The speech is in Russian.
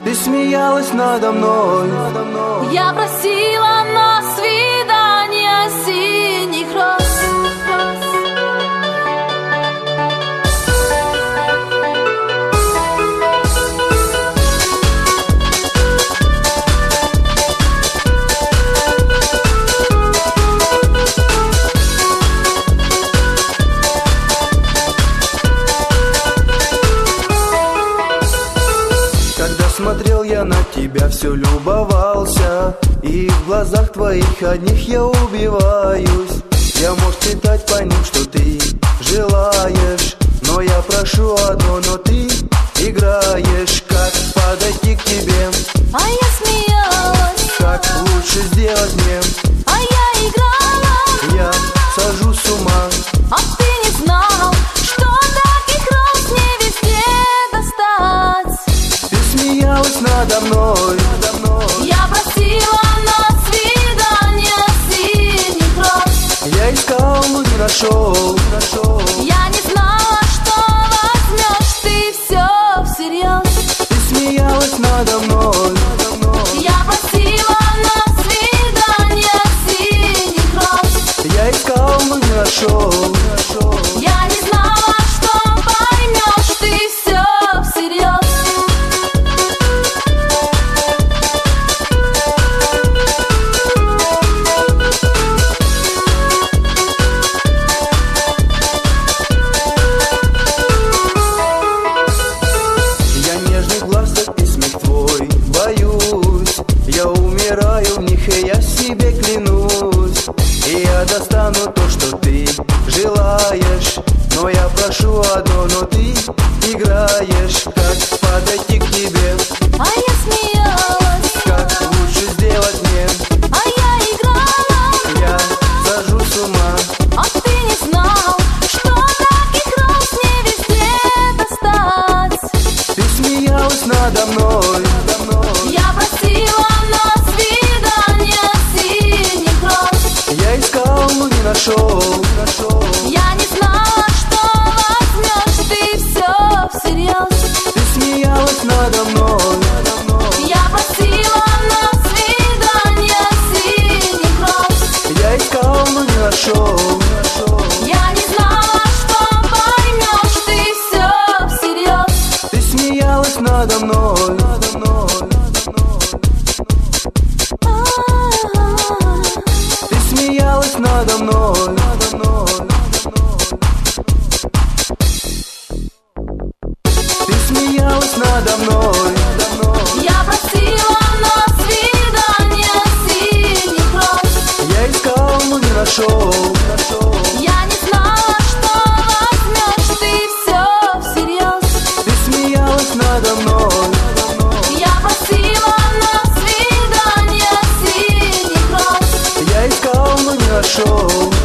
Ты смеялась надо мной. Я просила на свидание синих роз. Смотрел я на тебя, все любовался, и в глазах твоих одних я убиваюсь. Я мог читать по ним, что ты желаешь, но я прошу одно, но ты играешь. Как подойти к тебе? А я смеялась. Как лучше сделать мне? А я играла. Я сажу с ума. А ты не знал, что таких роз не везде достать. Смеялась надо мной. Я просила на свидание синих роз. Я искал, но не нашел. Я не знала, что возьмешь ты все всерьез. Ты смеялась надо мной. Я просила на свидание синих роз. Я искал, но не нашел. Я не знала, что поймешь ты все всерьез. Я умираю в них, и я себе клянусь. И я достану то, что ты желаешь, но я прошу одно, но ты играешь. Как подойти к тебе? А я смеялась. Как лучше сделать мне? А я играла. Я сажу с ума. А ты не знал, что таких роз не везде достать. Ты смеялась надо мной. Я просила на свидание синих роз. Я искал, но не нашел. Я не знала, что возьмешь ты все всерьез. Ты смеялась надо мной. Я просила на свидание синих роз. Я искал, но не нашел. Я не знала, что поймешь ты все всерьез. Ты смеялась надо мной. Ты смеялась надо мной. Ты смеялась надо мной. Я просила на свидание синих роз. Я искал, но не нашел. Я не знала, что возьмешь ты все всерьез. Ты смеялась надо мной. Я просила на свидание синих роз. Я искал, но не нашел.